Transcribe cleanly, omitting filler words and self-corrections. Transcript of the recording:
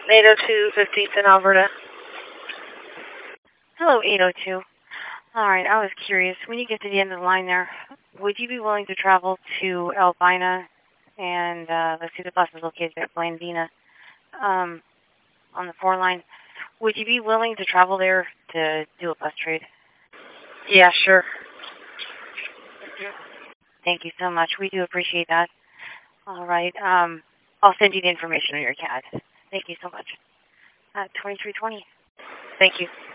802 15th in Alberta. Hello, 802. All right, I was curious. When you get to the end of the line there, would you be willing to travel to Albina and let's see, the bus is located at Blandina on the 4 line. Would you be willing to travel there to do a bus trade? Yeah, sure. Thank you so much. We do appreciate that. All right. I'll send you the information on your CAD. Thank you so much. 2320. Thank you.